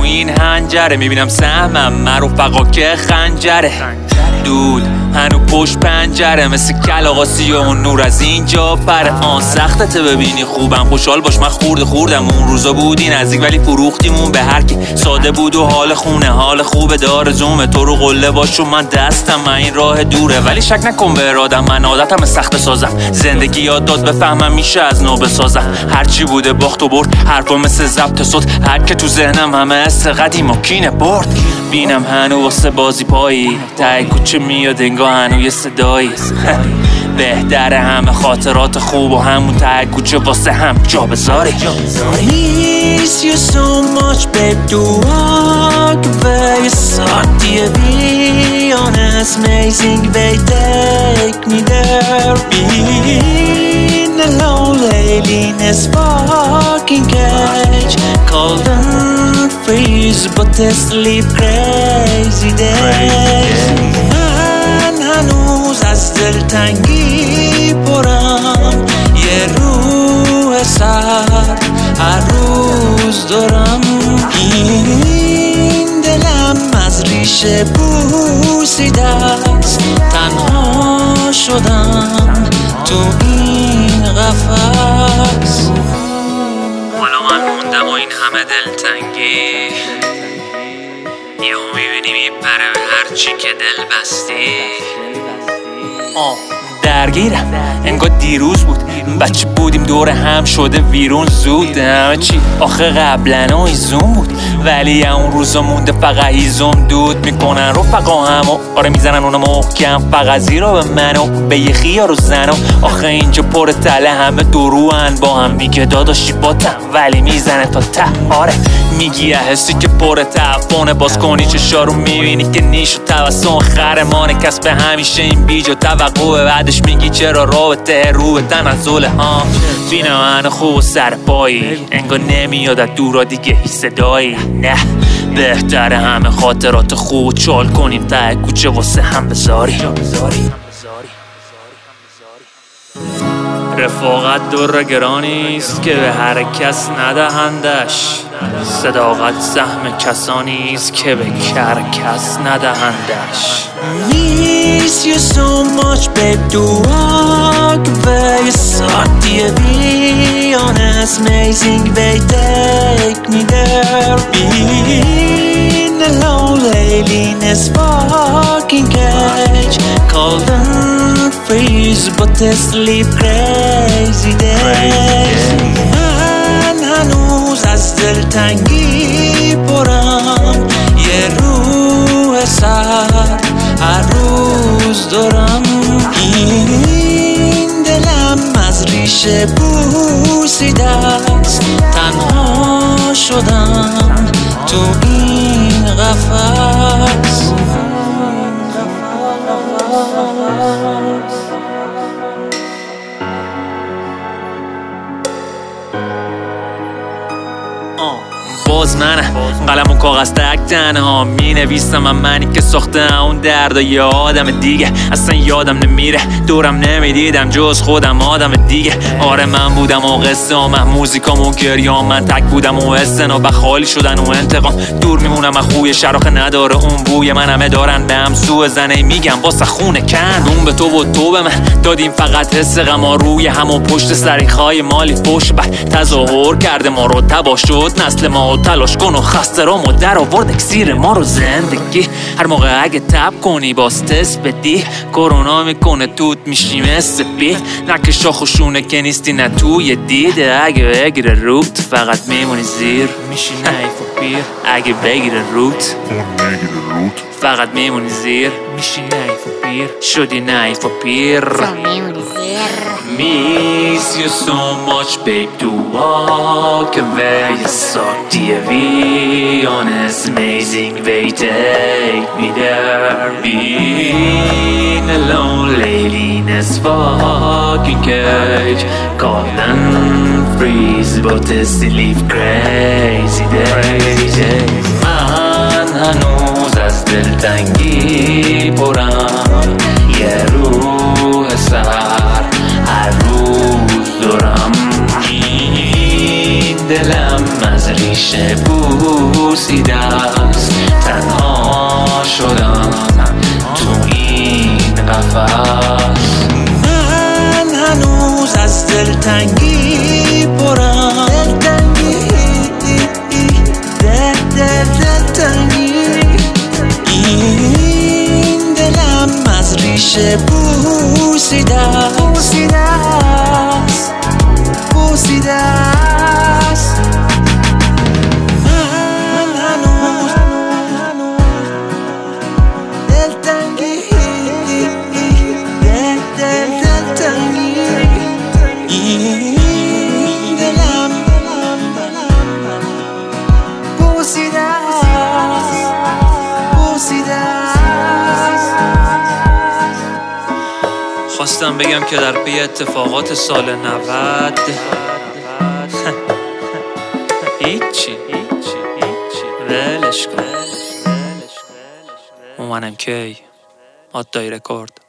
این هنجره، میبینم سهمم من رفقا که خنجره. دود هنو پشت پنجره، مثل کلاغاسی اون نور از اینجا پره. سختته ببینی خوبم، خوشحال باش من خوردم. اون روزا بودی نزدیک ولی فروختیمون به هر کی. ساده بود و حال خونه، حال خوبه داره زومه. تو رو قله باش و من دستم، من این راه دوره. ولی شک نکن به ارادم، من عادتم سخت سازم. زندگی یاد داد بفهمم میشه از نو بسازم. هرچی بوده باخت و برد، حرفا مثل ضبط صوت. هر که تو ذهنم همه است قدیم و کینه برد. بینم هنو واسه بازی پایی، ته کوچه میاد انگار هنو یه صدایی. بهتره همه خاطرات خوب و همون ته کوچه واسه هم جا بذاری. Miss you so much babe, to walk away. You're be honest, amazing way, take me there. Being alone lately in this fucking cage, cold and freeze but they sleep crazy days. من هنوز از دلتنگی پرم، یه روح سرد هر روز دارم. این دلم از ریشه بوسیده است، تنها شدم تو این قفس. حالا من موندم و این همه دلتنگی، یهو میبینی میپره به هر چی که دل بستی. درگیرم انگار دیروز بود، بچه بودیم دور هم شده ویرون زود. همه چی آخه قبلن ایزون بود، ولی اون روزا مونده فقط هیزم دود میکنن رفقا همو. آره میزنن اونو محکم، فقط زیرا به منو به یه خیار و زنو. آخه اینجا پر تله همه دروان با هم، میگه داداشی باتم ولی میزنه تا ته. آره میگی حسی که پر تعفونه، باز کنی چشارو میبینی که نیش و توسن خرمانه. کس به همیشه این بیج و توقعه، بعدش میگی چرا رابطه رو به تنزله. بینه من خوب و سر پایی، انگار نمیاد از دورا دیگه هی صدایی. نه بهتره همه خاطرات خوب و چال کنیم ته کوچه واسه هم بذاری. رفاقت در گرانیست که به هر کس ندهندش، صداقت سهم کسانیست که به هر کس ندهندش. Miss you so much babe, to walk away. You're be honest, amazing way, take me there. Being alone lately in this fucking cage, cold and freeze but they sleep crazy days. من هنوز از دلتنگی پرم، یه روح سرد هر روز دارم. این دلم از ریشه بوسیده است، تنها شدم تو این قفس. باز منه قلم و کاغذ تک تنها می نویسم، منی که ساخته اون درد و یه آدم دیگه. اصلا یادم نمیره دورم نمیدیدم جز خودم آدم دیگه. آره من بودم و قصه من موزیکام و گریام، من تک بودم و استنا و خالی شدن و انتقام. دور میمونم از خوی شراخه نداره اون بوی، من همه دارن به هم سوء زنه میگم واسه خونه کن. اون به تو و تو به من دادیم فقط حس غما روی هم و پشت سریخای مالی فوش بر تظاهر کرده ما رو تبا شد نسل ما. تلاش کن و خسته را در آورد اکسیر ما رو زندگی. هر موقع اگه تب کنی باز تست بدی، کرونا میکنه توت میشی مثل بی. نکه شاخ و شونه که نیستی نه توی دیده، اگه بگیره روت فقط میمونی زیر میشی نیف و پیر. اگه بگیره روت فقط میمونی زیر میشی نیف و پیر. شدی نیف و پیر. Miss you so much babe, to walk away. You suck TV, honest, amazing way, take me there. Being alone lately in this fucking cage, cold and freeze but they still live crazy days. من هنوز از دلتنگی پرم، یه روح سرد هر روز دارم. این دلم از ریشه بود بوسیده است. تنها شدم تو این قفس. من هنوز از دلتنگی پرم، دلتنگی. این دلم از ریشه بوسیده است. من هنوز دلتنگی، دلتنگی. این دلم بوسیده است. خواستم بگم که در پی اتفاقات سال 90 هیچی ولش کن. اومنم کی مادای رکورد.